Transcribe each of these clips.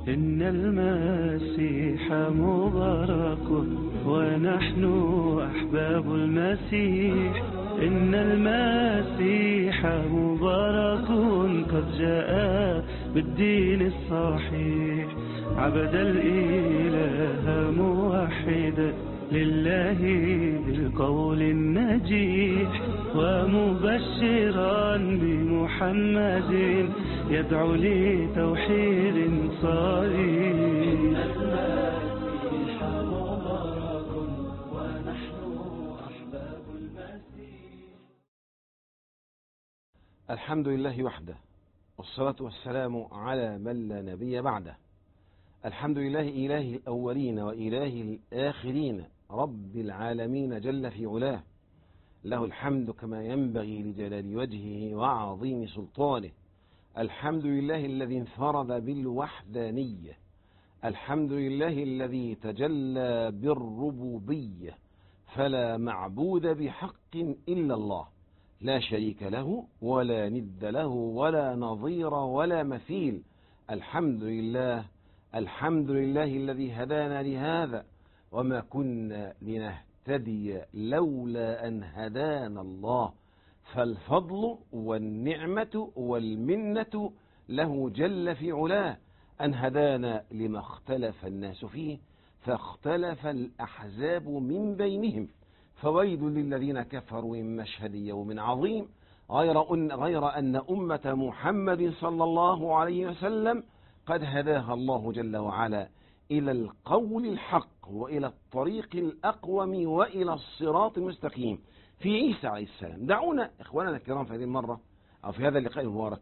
إن المسيح مبارك ونحن أحباب المسيح. إن المسيح مبارك قد جاء بالدين الصحيح. عبد الإله موحدا لله بالقول النجيح، ومبشرا بمحمد يدعو لتوحيد صريح. المسيح مبارك ونحن أحباب المسيح. الحمد لله وحده، والصلاة والسلام على من لا نبي بعده. الحمد لله إله الأولين وإله الآخرين، رب العالمين جل في علاه، له الحمد كما ينبغي لجلال وجهه وعظيم سلطانه. الحمد لله الذي انفرد بالوحدانية، الحمد لله الذي تجلى بالربوبية، فلا معبود بحق إلا الله، لا شريك له ولا ند له ولا نظير ولا مثيل. الحمد لله، الحمد لله الذي هدانا لهذا، وما كنا لنهتدي لولا أن هدانا الله، فالفضل والنعمة والمنة له جل في علاه، أن هدانا لما اختلف الناس فيه، فاختلف الأحزاب من بينهم. فويل للذين كفروا من مشهد يوم عظيم، غير أن أمة محمد صلى الله عليه وسلم قد هداها الله جل وعلا إلى القول الحق وإلى الطريق الأقوم وإلى الصراط المستقيم في عيسى عليه السلام. دعونا إخواننا الكرام في هذه المرة أو في هذا اللقاء المبارك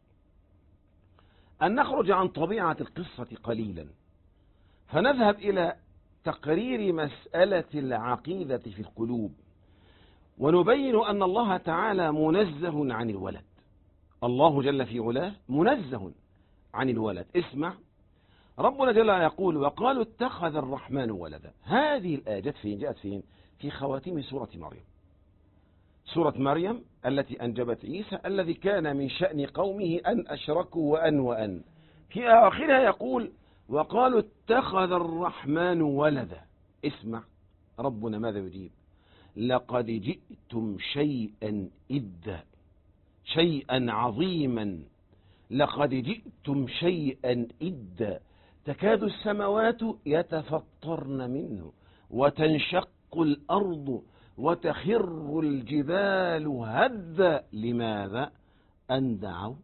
أن نخرج عن طبيعة القصة قليلا، فنذهب إلى تقرير مسألة العقيدة في القلوب، ونبين أن الله تعالى منزه عن الولد. الله جل في علاه منزه عن الولد. اسمع، ربنا جل وعلا يقول: وقالوا اتخذ الرحمن ولدا. هذه الآية جاءت فين؟ في خواتيم سورة مريم. سورة مريم التي أنجبت عيسى، الذي كان من شأن قومه أن أشركوا وأن في آخرها يقول: وقالوا اتخذ الرحمن ولدا. اسمع ربنا ماذا يجيب: لقد جئتم شيئا إدا، شيئا عظيما، لقد جئتم شيئا إدا، تكاد السماوات يتفطرن منه وتنشق الأرض وتخر الجبال هدا. لماذا؟ أن دعوا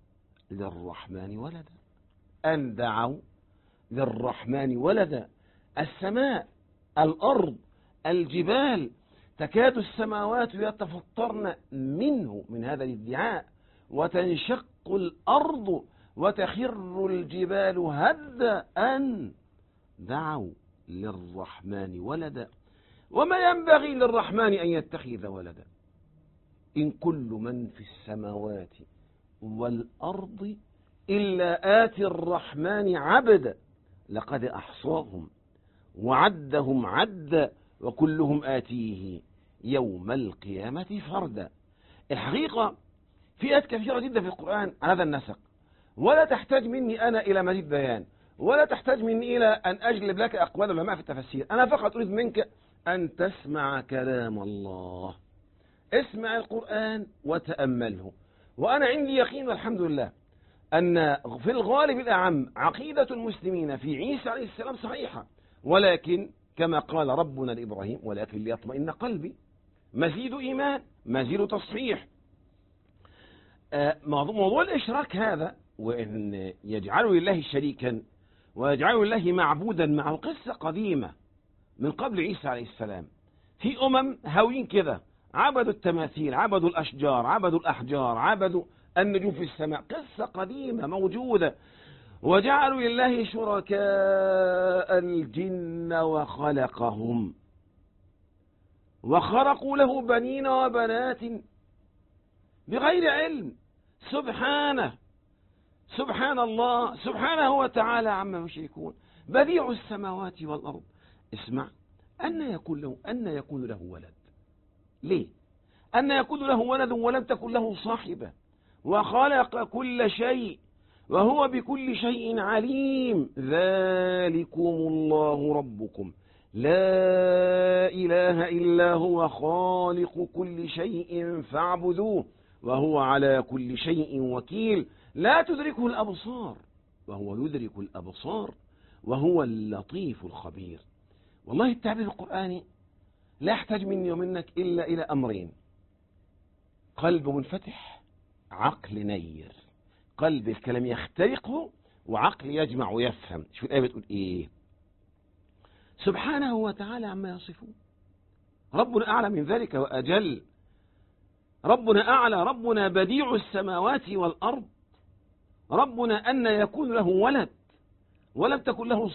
للرحمن ولدا، أن دعوا للرحمن ولدا. السماء، الأرض، الجبال، تكاد السماوات يتفطرن منه، من هذا الادعاء، وتنشق الأرض وتخر الجبال هدا، أن دعوا للرحمن ولدا. وما ينبغي للرحمن أن يتخذ ولدا. إن كل من في السماوات والأرض إلا آتي الرحمن عبدا، لقد أحصاهم وعدهم عدا، وكلهم آتيه يوم القيامة فردا. الحقيقة في آيات كثيرة جدا في القرآن على هذا النسق، ولا تحتاج مني أنا إلى مزيد بيان، ولا تحتاج مني إلى أن أجلب لك أقوال العلماء في التفسير. أنا فقط أريد منك أن تسمع كلام الله، اسمع القرآن وتأمله. وأنا عندي يقين والحمد لله أن في الغالب الأعم عقيدة المسلمين في عيسى عليه السلام صحيحة، ولكن كما قال ربنا لإبراهيم: ولكن ليطمئن قلبي. مزيد إيمان، مزيد تصحيح. موضوع الإشراك هذا، وأن يجعلوا لله شريكا ويجعلوا لله معبودا معه، قصة قديمة من قبل عيسى عليه السلام. في هاويين كده، عبدوا التماثيل، عبدوا الأشجار، عبدوا الأحجار، عبدوا النجوم في السماء. قصة قديمة موجودة. وجعلوا لله شركاء الجن وخلقهم، وخرقوا له بنين وبنات بغير علم. سبحانه، سبحان الله، سبحانه وتعالى عما يشركون، بديع السماوات والأرض. اسمع، أن يكون له ولد. ليه؟ أن يكون له ولد ولم تكن له صاحبة، وخلق كل شيء، وهو بكل شيء عليم. ذلكم الله ربكم لا إله إلا هو خالق كل شيء فاعبدوه وهو على كل شيء وكيل. لا تدركه الأبصار وهو يدرك الأبصار وهو اللطيف الخبير. والله التعبير القرآني لا يحتاج مني ومنك إلا إلى أمرين: قلب منفتح، عقل نير. قلب الكلام يخترقه وعقل يجمع ويفهم. شوف الآية بتقول إيه: سبحانه وتعالى عما يصفون. ربنا أعلى من ذلك وأجل. ربنا أعلى، ربنا بديع السماوات والأرض. ربنا أن يكون له ولد ولم تكن له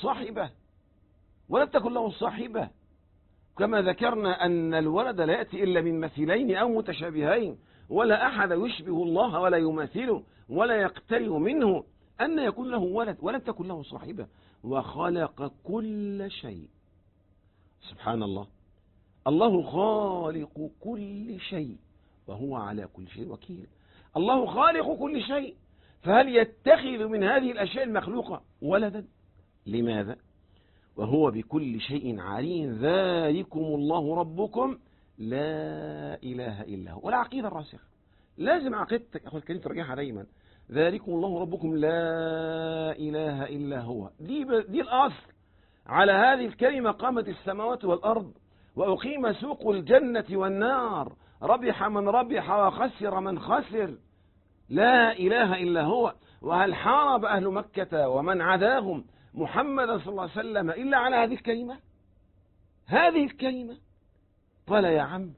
صاحبة كما ذكرنا أن الولد لا يأتي إلا من مثلين أو متشابهين، ولا أحد يشبه الله ولا يماثله ولا يقترب منه. أن يكون له ولد ولم تكن له صاحبة، وخلق كل شيء. سبحان الله، الله خالق كل شيء وهو على كل شيء وكيل. الله خالق كل شيء، فهل يتخذ من هذه الأشياء المخلوقة ولدا؟ لماذا؟ وهو بكل شيء عليم. ذلكم الله ربكم لا إله إلا هو. والعقيدة الراسخة لازم عقيدتك أخوة الكريم ترجعها دايما: ذلكم الله ربكم لا إله إلا هو. دي الأصل. على هذه الكلمة قامت السماوات والأرض، وأقيم سوق الجنة والنار، ربح من ربح وخسر من خسر. لا إله إلا هو. وهل حارب أهل مكة ومن عداهم محمد صلى الله عليه وسلم إلا على هذه الكلمة؟ هذه الكلمة. قال يا عم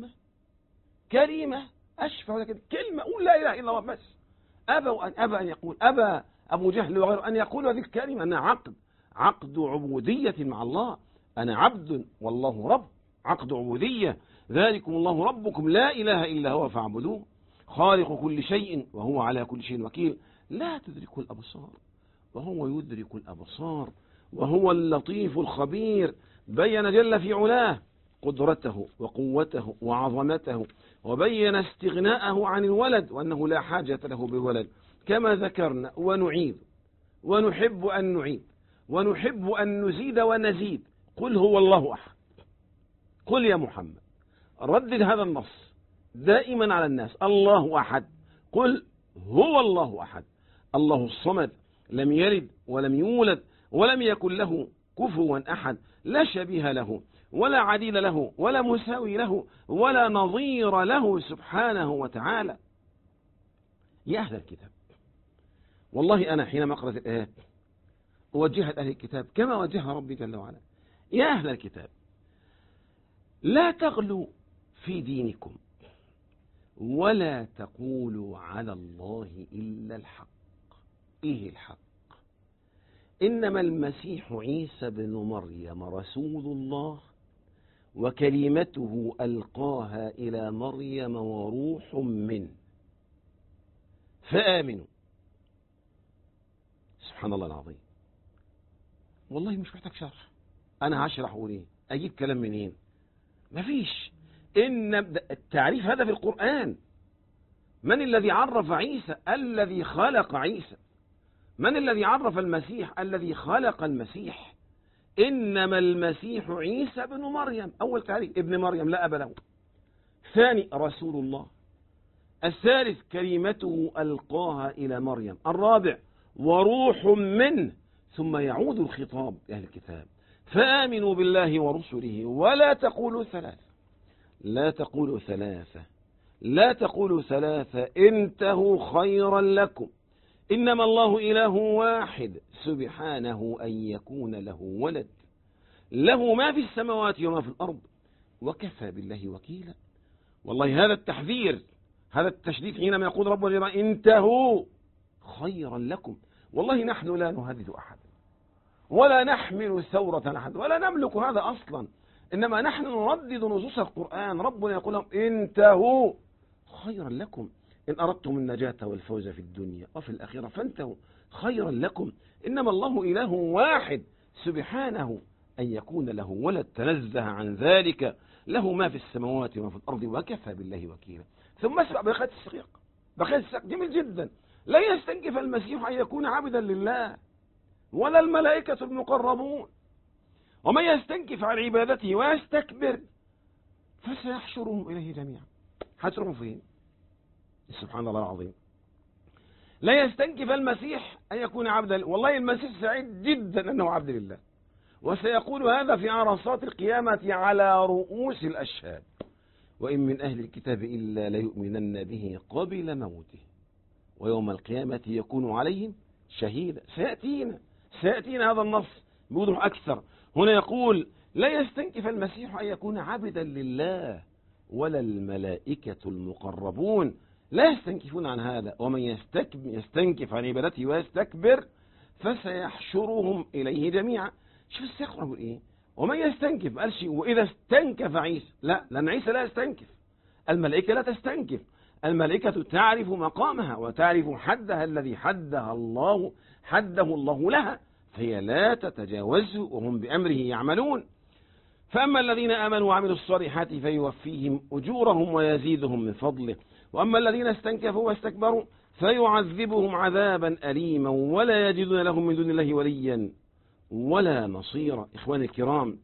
كلمة أشفع ولا كلمة، قول لا إله إلا الله بس. أبى أن يقول، أبى أبو جهل وغيره أن يقول هذه الكلمة. أنا عقد عبودية مع الله. أنا عبد والله رب، عقد عبودية. ذلكم الله ربكم لا إله إلا هو فاعبدوه خالق كل شيء وهو على كل شيء وكيل. لا تدرك الأبصار وهو يدرك الأبصار وهو اللطيف الخبير. بين جل في علاه قدرته وقوته وعظمته، وبين استغناءه عن الولد وأنه لا حاجة له بالولد كما ذكرنا. ونحب أن نعيد ونحب أن نزيد ونزيد. قل هو الله أحد. قل يا محمد ردد هذا النص دائما على الناس: الله أحد. قل هو الله أحد، الله الصمد، لم يلد ولم يولد ولم يكن له كفوا أحد، لا شبيه له ولا عديل له ولا مساوي له ولا نظير له سبحانه وتعالى. يا أهل الكتاب، والله أنا حينما أقرأ الآيات أوجهها أهل الكتاب كما وجهها ربي جل وعلا. يا أهل الكتاب، لا تغلوا في دينكم ولا تقولوا على الله إلا الحق. إيه الحق؟ إنما المسيح عيسى بن مريم رسول الله وكلمته ألقاها إلى مريم وروح منه فآمنوا. سبحان الله العظيم. والله مش محتاج شرح. أنا هشرح أقول أجيب كلام منين؟ مفيش. إن التعريف هذا في القرآن. من الذي عرف عيسى؟ الذي خلق عيسى. من الذي عرف المسيح؟ الذي خلق المسيح. إنما المسيح عيسى بن مريم. أول تعريف ابن مريم لا أب له. ثاني رسول الله. الثالث كلمته ألقاها إلى مريم. الرابع وروح منه. ثم يعود الخطاب لأهل الكتاب: فآمنوا بالله ورسله ولا تقولوا ثلاثة. لا تقولوا ثلاثة، لا تقولوا ثلاثة، انتهوا خيرا لكم. إنما الله إله واحد سبحانه أن يكون له ولد، له ما في السماوات وما في الأرض وكفى بالله وكيلا. والله هذا التحذير، هذا التشديد حينما يقول ربنا انتهوا خيرا لكم. والله نحن لا نهدد أحد ولا نحمل ثورة أحد ولا نملك هذا أصلا، إنما نحن نردد نصوص القرآن. ربنا يقول لهم انتهوا خيرا لكم إن أردتم النجاة والفوز في الدنيا وفي الآخرة فانتهوا خيرا لكم. إنما الله إله واحد سبحانه أن يكون له ولد، تنزه عن ذلك، له ما في السماوات وما في الأرض وكفى بالله وكيلا. ثم اسمع بقية السياق. بقية السياق جميل جدا. لا يستنكف المسيح أن يكون عبدا لله ولا الملائكة المقربون، ومن يستنكف عن عبادته ويستكبر فسيحشرهم إليه جميعا. حشرهم فين؟ سبحان الله العظيم. لا يستنكف المسيح أن يكون عبدا، والله المسيح سعيد جدا أنه عبد لله، وسيقول هذا في عرصات القيامة على رؤوس الأشهاد: وإن من أهل الكتاب إلا ليؤمنن به قبل موته ويوم القيامة يكون عليهم شهيدا. سيأتينا هذا النص بوضوح أكثر. هنا يقول: لا يستنكف المسيح أن يكون عبدا لله ولا الملائكة المقربون، لا يستنكفون عن هذا. ومن يستنكف عن عبادته ويستكبر فسيحشرهم إليه جميعا. شوف السياق يقول إيه؟ ومن يستنكف قال شيء، وإذا استنكف عيسى، لا، لأن عيسى لا يستنكف، الملائكة لا تستنكف، الملائكة تعرف مقامها وتعرف حدها الذي حده الله لها، فهي لا تتجاوزه وهم بأمره يعملون. فأما الذين آمنوا وعملوا الصالحات فيوفيهم أجورهم ويزيدهم من فضله، وأما الذين استنكفوا واستكبروا فيعذبهم عذابا أليما ولا يجدون لهم من دون الله وليا ولا نصيرا. إخواني الكرام،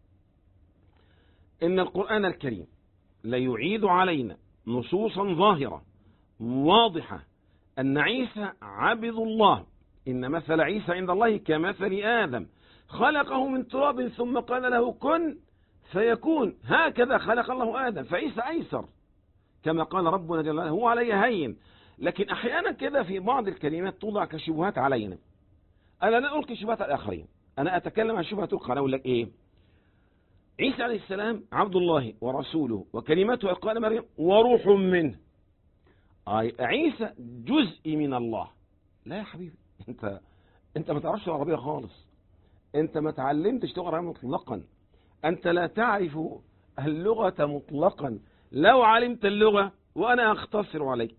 إن القرآن الكريم ليعيد علينا نصوصا ظاهرة واضحة أن عيسى عبد الله. إن مثل عيسى عند الله كمثل آدم، خلقه من تراب ثم قال له كن فيكون. هكذا خلق الله آدم، فعيسى أيسر كما قال ربنا جل وعلا: هو علي هين. لكن أحيانا كده في بعض الكلمات توضع كشبهات علينا. أنا لا ألقي شبهات على الآخرين، أنا أتكلم عن شبهة تلقى. أقول لك إيه؟ عيسى عليه السلام عبد الله ورسوله وكلمته ألقاها مريم وروح منه. عيسى جزء من الله. لا يا حبيبي، أنت ما تعرفش العربية خالص، أنت ما تعلمتش لغة عربية مطلقا، أنت لا تعرف اللغة مطلقا. لو علمت اللغة، وأنا أختصر عليك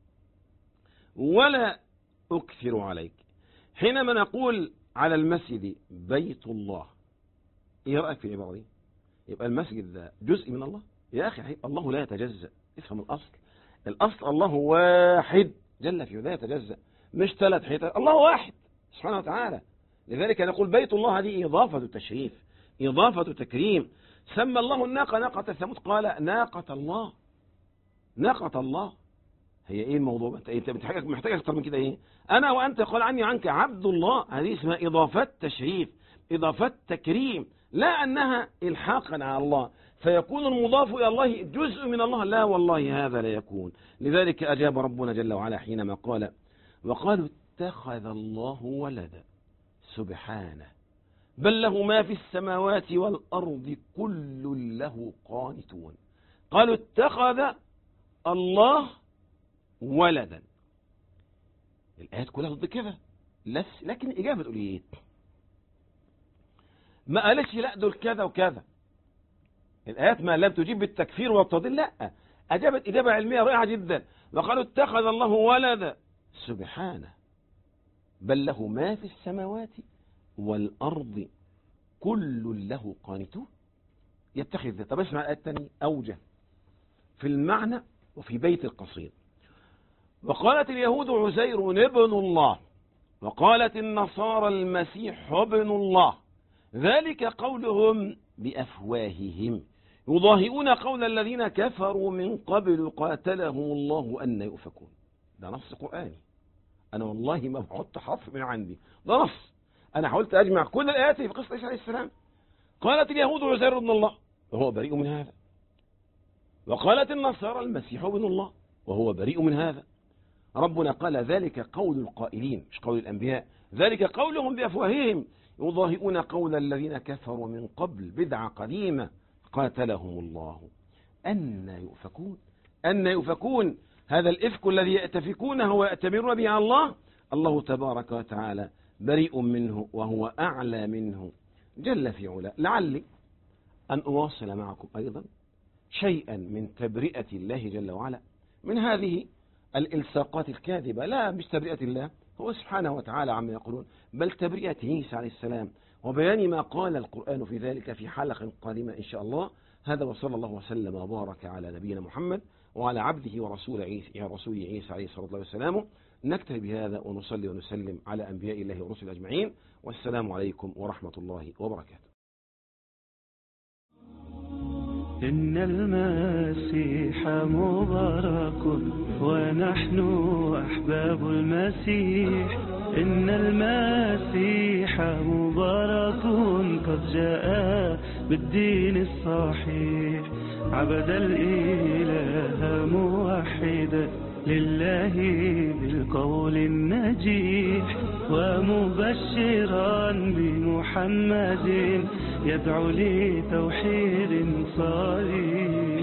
ولا أكثر عليك، حينما نقول على المسجد بيت الله، إيه رأيك في العبارة دي؟ يبقى المسجد ده جزء من الله؟ يا أخي الله لا يتجزأ. افهم الأصل الله واحد جل في لا يتجزأ، مش 3 حتت، الله واحد سبحانه وتعالى. لذلك نقول بيت الله، هذه إضافة تشريف، إضافة تكريم. سمى الله الناقة ناقة ثمود، قال ناقة الله. هي إيه الموضوع؟ أنت محتاج أكثر من كده. إيه؟ أنا وأنت قال عني عنك عبد الله، هذه اسمها إضافة تشريف، إضافة تكريم، لا أنها إلحاقا على الله فيكون المضاف إلى الله جزء من الله. لا والله، هذا لا يكون. لذلك أجاب ربنا جل وعلا حينما قال: وقالوا اتخذ الله ولدا سبحانه بل له ما في السماوات والأرض كل له قانتون. قالوا اتخذ الله ولدا. الآيات كلها ضد كده، لكن الإجابة تقول إيه؟ ما قالتش لا دول كذا وكذا. الآيات ما لم تجيب بالتكفير والتضليل، لا، أجابت إجابة علمية رائعة جدا. وقالوا اتخذ الله ولدا سبحانه بل له ما في السماوات والأرض كل له قانتون. يتخذ. طب اسمع الآية الثانية أوجه في المعنى وفي بيت القصيد. وقالت اليهود عزير ابن الله، وقالت النصارى المسيح ابن الله، ذلك قولهم بأفواههم يضاهئون قول الذين كفروا من قبل قاتلهم الله أن يؤفكون. ده نص قرآني، أنا والله ما بحط حرف من عندي، ده نص. أنا حاولت أجمع كل الآيات في قصة عيسى عليه السلام. قالت اليهود عزير ابن الله وهو بريء من هذا، وقالت النصارى المسيح ابن الله وهو بريء من هذا. ربنا قال ذلك قول القائلين مش قول الأنبياء، ذلك قولهم بأفواههم يضاهئون قول الذين كفروا من قبل، بدعة قديمة قاتلهم الله أن يؤفكون. هذا الإفك الذي يأتفكونه ويأتمرون به على الله، الله تبارك وتعالى بريء منه وهو أعلى منه جل في علا. لعلي أن أواصل معكم أيضا شيئا من تبرئة الله جل وعلا من هذه الإلصاقات الكاذبة. لا، مش تبرئة الله هو سبحانه وتعالى عما يقولون، بل تبرئة عيسى عليه السلام وبيان ما قال القرآن في ذلك في حلقة قادمة إن شاء الله. هذا وصلى الله وسلم وبارك على نبينا محمد وعلى عبده ورسوله عيسى عليه الصلاة والسلام. نكتفي بهذا ونصلي ونسلم على أنبياء الله ورسله أجمعين، والسلام عليكم ورحمة الله وبركاته. إن المسيح مبارك ونحن أحباب المسيح. إن المسيح مبارك قد جاء بالدين الصحيح. عبد الإله موحدا لله بالقول النجيح، ومبشرا بمحمد يدعو لتوحيد صريح.